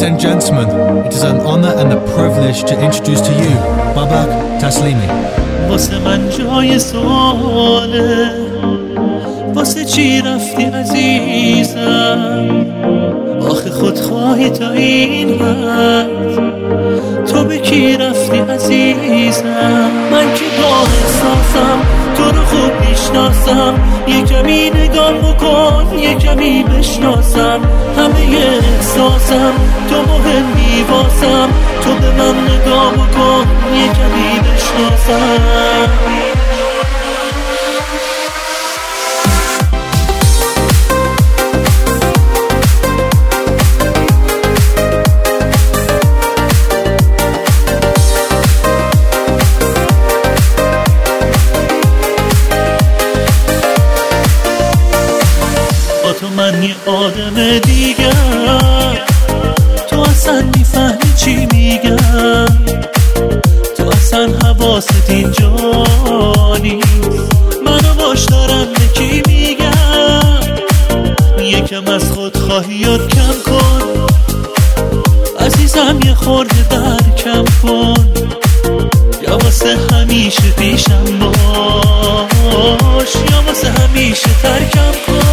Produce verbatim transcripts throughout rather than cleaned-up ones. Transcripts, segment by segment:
Ladies and gentlemen, it is an honor and a privilege to introduce to you Babak Taslimi. واسه من جای سواله، واسه چی رفتی عزیزم؟ آخه خودخواهی تا این حد، تو به کی رفتی عزیزم؟ من که با احساسم تو رو خوب میشناسم، یه کمی نگاه بکن یه کمی بشناسم، همه احساسم تو مهمی واسم، تو به من نگاه بکن یه کمی بشناسم. تو من یه آدم دیگر، تو اصلا میفهمی چی میگم، تو اصلا حواست اینجا نیست، منو باش دارم به کی میگم، یکم از خودخواهیات کم کن عزیزم، یه خورده در کم کن، یا واسه همیشه پیشم باش یا واسه همیشه ترکم کن.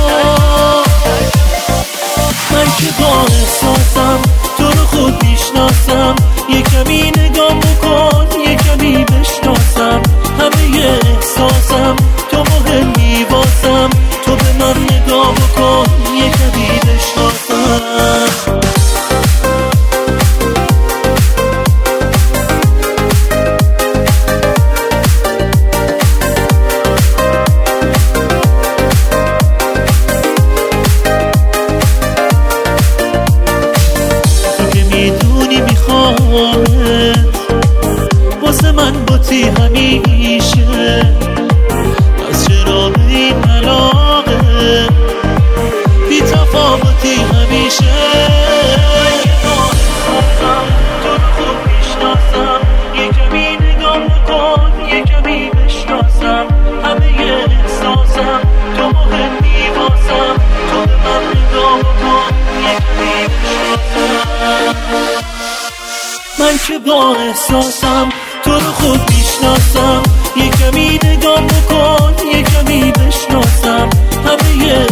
من که با احساسم تو رو خوب میشناسم، یه کمی نگاه بکن یه کمی بشناسم، همه احساسم تو مهمی واسم، تو به من نگاه بکن یه کمی بشناسم. میدونی میخوامت، واسه من باتی همیشه، از چرا به این علاقه بی تفاوتی همیشه. تو رو خوب میشناسم، یه کمی نگاه بکن یه کمی بشناسم، همه احساسم تو مهمی واسم، تو به من نگاه بکن یه کمی بشناسم. من که با احساسم تو رو خوب میشناسم، یه کمی نگاه بکن یه کمی بشناسم، همه